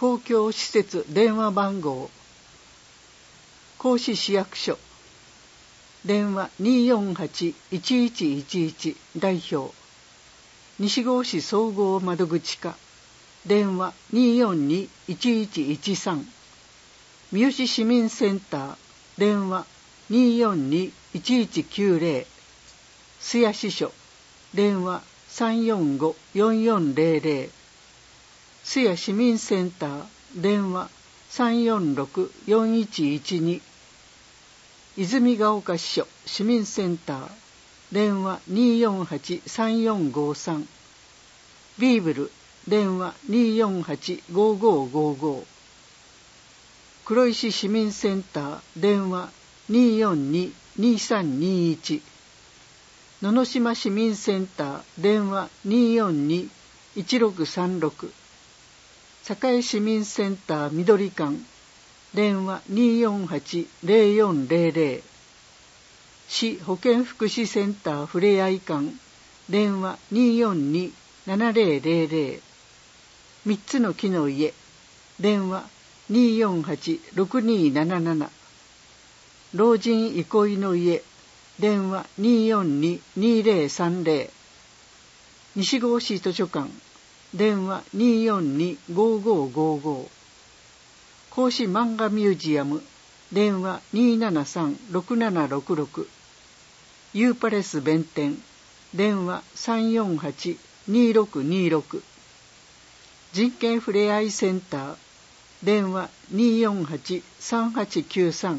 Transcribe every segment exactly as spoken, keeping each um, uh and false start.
公共施設電話番号、甲子市役所電話 にーよんはち いちいちいちいち 代表、西郷市総合窓口課電話 にーよんに いちいちいちさん、三好市民センター電話 にーよんに いちいちきゅうぜろ、須谷支所電話 さんよんご よんよんぜろぜろ、須谷市民センター電話 さんよんろく よんいちいちに、泉ヶ丘支所市民センター電話 にーよんはち さんよんごさん、ビーブル電話 にーよんはち ごごごご、黒石市民センター電話 にーよんに にさんにいち、野々島市民センター電話 にーよんに いちろくさんろく、栄市民センター緑館電話 にーよんはち ぜろよんぜろぜろ、市保健福祉センターふれあい館電話 にーよんに ななぜろぜろぜろ、みっつの木の家電話 にーよんはち ろくにーなななな、老人憩いの家電話 にーよんに にぜろさんぜろ、西郷市図書館電話 にーよんに ごごごご、甲子漫画ミュージアム電話 にーななさん ろくななろくろく、ユーパレス弁天電話 さんよんはち にろくにろく、人権ふれあいセンター電話 にーよんはち さんはちきゅうさん、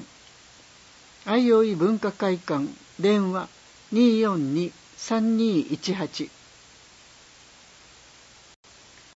相生文化会館電話 にーよんに さんにいちはち、